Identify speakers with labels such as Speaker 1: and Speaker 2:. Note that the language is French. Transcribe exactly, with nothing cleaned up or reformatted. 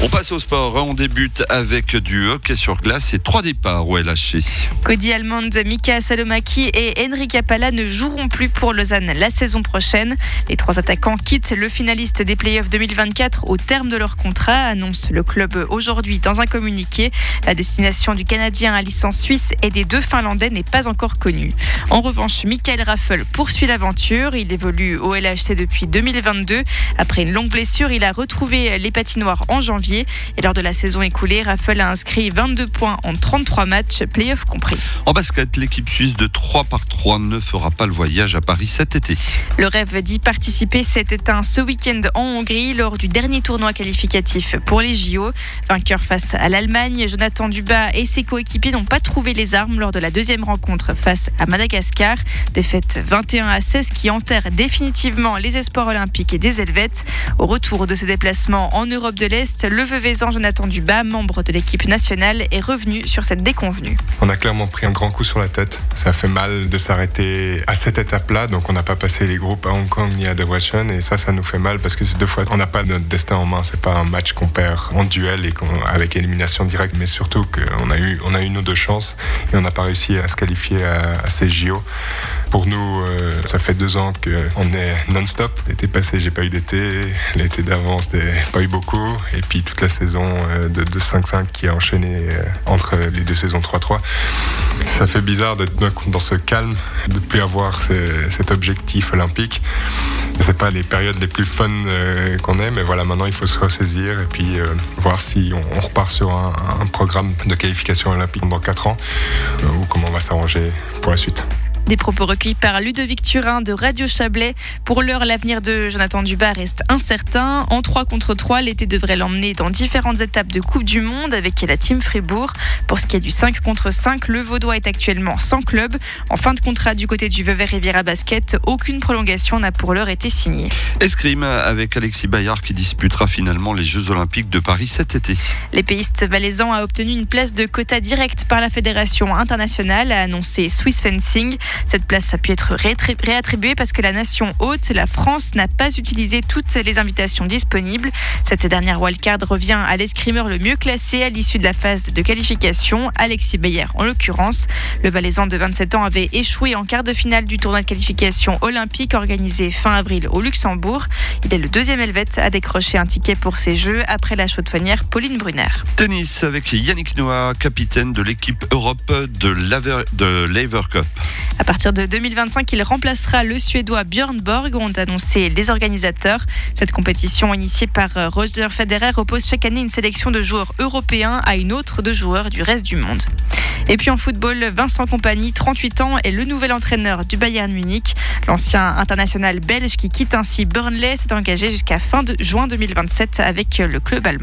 Speaker 1: On passe au sport. On débute avec du hockey sur glace et trois départs au L H C.
Speaker 2: Cody Almond, Mika Salomaki et Henri Capala ne joueront plus pour Lausanne la saison prochaine. Les trois attaquants quittent le finaliste des playoffs deux mille vingt-quatre au terme de leur contrat, annonce le club aujourd'hui dans un communiqué. La destination du Canadien à licence suisse et des deux Finlandais n'est pas encore connue. En revanche, Michael Raffel poursuit l'aventure. Il évolue au L H C depuis deux mille vingt-deux. Après une longue blessure, il a retrouvé les patinoires en janvier. Et lors de la saison écoulée, Raffel a inscrit vingt-deux points en trente-trois matchs, playoffs compris.
Speaker 1: En basket, l'équipe suisse de trois par trois ne fera pas le voyage à Paris cet été.
Speaker 2: Le rêve d'y participer s'est éteint ce week-end en Hongrie lors du dernier tournoi qualificatif pour les J O. Vainqueur face à l'Allemagne, Jonathan Dubas et ses coéquipiers n'ont pas trouvé les armes lors de la deuxième rencontre face à Madagascar. Défaite vingt et un à seize qui enterre définitivement les espoirs olympiques et des Helvètes. Au retour de ce déplacement en Europe de l'Est, le Veuvezan Jonathan Dubas, membre de l'équipe nationale, est revenu sur cette déconvenue.
Speaker 3: On a clairement pris un grand coup sur la tête. Ça fait mal de s'arrêter à cette étape-là. Donc on n'a pas passé les groupes à Hong Kong ni à Debrecen. Et ça, ça nous fait mal parce que c'est deux fois, on n'a pas notre destin en main. C'est pas un match qu'on perd en duel et qu'on, avec élimination directe. Mais surtout qu'on a eu, on a eu une ou deux chances et on n'a pas réussi à se qualifier à, à ces J O. Pour nous, euh, ça fait deux ans qu'on est non-stop. L'été passé, j'ai pas eu d'été. L'été d'avant, c'était pas eu beaucoup. Et puis toute la saison euh, de, de cinq cinq qui a enchaîné euh, entre les deux saisons trois trois. Ça fait bizarre d'être dans ce calme, de ne plus avoir ce, cet objectif olympique. C'est pas les périodes les plus fun euh, qu'on ait, mais voilà, maintenant il faut se ressaisir et puis euh, voir si on, on repart sur un, un programme de qualification olympique dans quatre ans euh, ou comment on va s'arranger pour la suite.
Speaker 2: Des propos recueillis par Ludovic Turin de Radio Chablais. Pour l'heure, l'avenir de Jonathan Dubas reste incertain. En trois contre trois, l'été devrait l'emmener dans différentes étapes de Coupe du Monde avec la team Fribourg. Pour ce qui est du cinq contre cinq, le Vaudois est actuellement sans club. En fin de contrat du côté du Vevey Riviera Basket, aucune prolongation n'a pour l'heure été signée.
Speaker 1: Escrime avec Alexis Bayard qui disputera finalement les Jeux Olympiques de Paris cet été.
Speaker 2: L'épéiste valaisan a obtenu une place de quota direct par la Fédération internationale, a annoncé Swiss Fencing. Cette place a pu être réattribuée parce que la nation hôte, la France, n'a pas utilisé toutes les invitations disponibles. Cette dernière wildcard revient à l'escrimeur le mieux classé à l'issue de la phase de qualification, Alexis Bayard en l'occurrence. Le Valaisan de vingt-sept ans avait échoué en quart de finale du tournoi de qualification olympique organisé fin avril au Luxembourg. Il est le deuxième Helvète à décrocher un ticket pour ces Jeux après la chaude-faunière Pauline Brunner.
Speaker 1: Tennis avec Yannick Noah, capitaine de l'équipe Europe de l'Aver, de l'Aver Cup.
Speaker 2: À partir de deux mille vingt-cinq, il remplacera le Suédois Björn Borg, ont annoncé les organisateurs. Cette compétition initiée par Roger Federer oppose chaque année une sélection de joueurs européens à une autre de joueurs du reste du monde. Et puis en football, Vincent Kompany, trente-huit ans, est le nouvel entraîneur du Bayern Munich. L'ancien international belge qui quitte ainsi Burnley s'est engagé jusqu'à fin de juin deux mille vingt-sept avec le club allemand.